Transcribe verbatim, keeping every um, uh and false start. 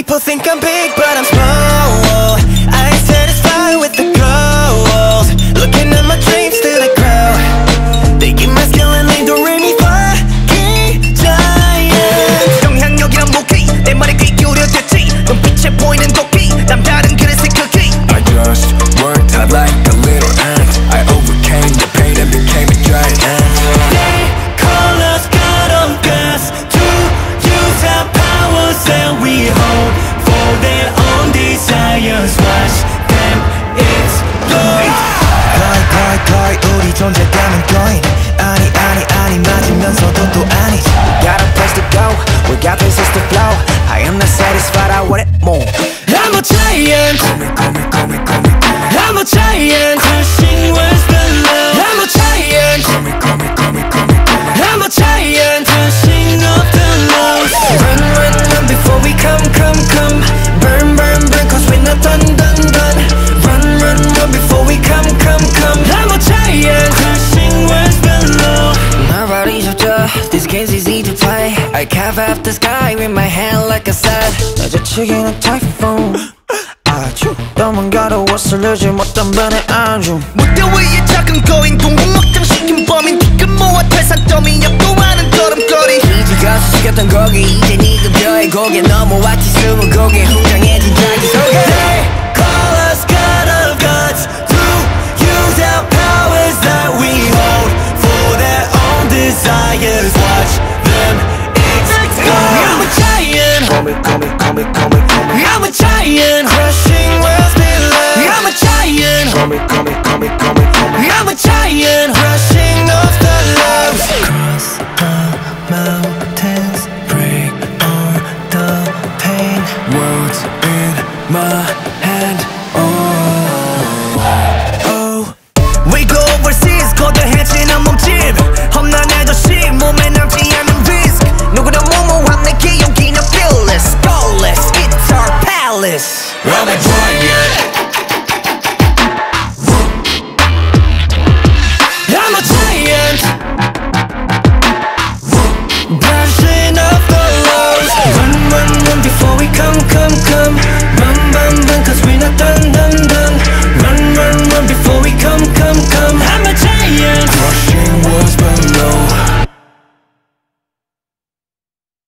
People think I'm big, but I'm small. I ain't satisfied with the goals. Looking at my dreams till they grow. They give my skill and they don't really fucking giant. 영향력이란 무기 내 말에 귀 기울여졌지. 눈빛에 보이는 도끼 남다른 그릇의 크기. I just worked hard like a little ant. I overcame the pain and became a giant. They call us God of gods to use our powers that we hold for their own desires. Watch them explode. 거의 거의 거의 우리 존재감은 거인. 아니 아니 아니 맞으면서도 또 아니지. We got a place to go, we got places to flow. I am not satisfied, I want it more. I'm a giant. Call me, call me, call me, call me, call me. I'm a giant. Crushing what's below. I'm a giant. Call me, call me, call me, call me, call me. I'm a giant. Crushing up the lows. Run, run, run before we come, come, come. Burn, burn, burn, cause we're not done, done, done. Run, run, run before we come, come, come. I'm a giant. Crushing what's below. My body's so tough, this game's easy to play. I carve out the sky with my hand like a sad. 낮아치기는 typhoon. 아주 도망가러웠을 늦지 못한 반의 안중. 무대 위에 작은 거인 공공 확장시킨 범인 티끌 모아 탈산 더미 역도하는 걸음걸이. 이지가 수식였던 거기 이제 네 급여의 고개 넘어왔지 숨은 고개 웅장해진 자기 소개. They call us God of gods to use our powers that we hold for their own desires. Watch them explode. I'm a giant. Call me, call me, call me, call me, call me. I'm a giant. Crushing worlds below. I'm a giant. Call me, call me, call me, call me, call me. I'm a giant. Crushing off the lows. Cross the mountains, break all the pain. Words in my hand. Oh, oh. We go overseas, 거대해지는 몸집. 험난해도 시 몸에 남지 않는 risk. 누구나 무모한 내 기억이나 fearless, goalless. It's our palace. I'm a